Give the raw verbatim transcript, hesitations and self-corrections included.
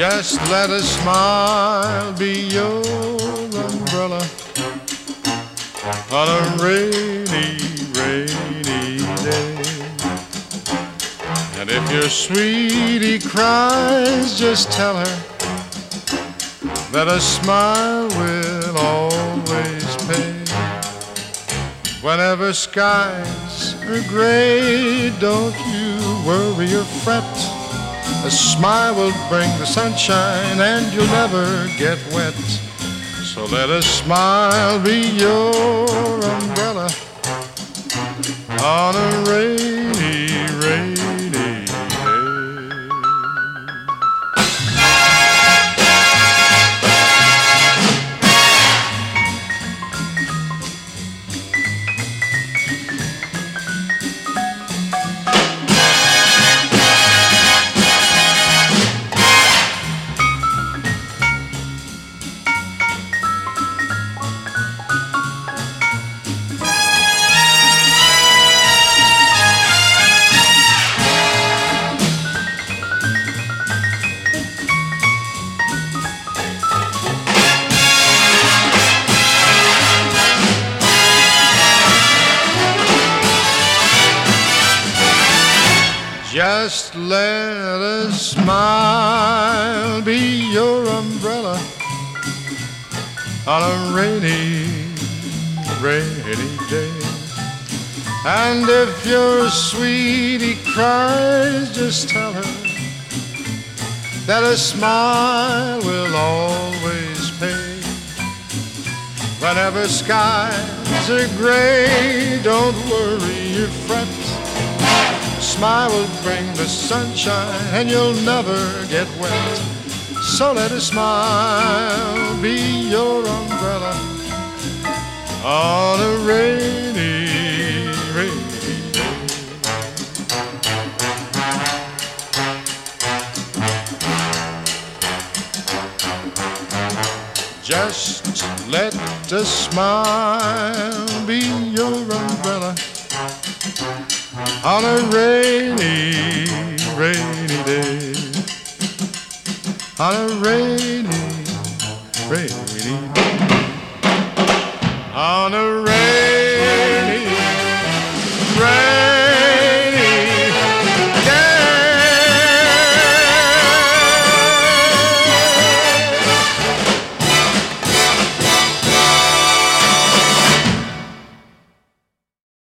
Just let a smile be your umbrella on a rainy, rainy day. And if your sweetie cries, just tell her that a smile will always pay. Whenever skies are gray, don't you worry or fret. A smile will bring the sunshine and you'll never get wet. So let a smile be your umbrella on a rainy, rainy day. Just let a smile be your umbrella on a rainy, rainy day. And if your sweetie cries, just tell her that a smile will always pay. Whenever skies are gray, don't worry or fret. Smile will bring the sunshine and you'll never get wet. So let a smile be your umbrella on a rainy, rainy day. Just let a smile be your umbrella on a rainy, rainy day. On a rainy, rainy day. On a rainy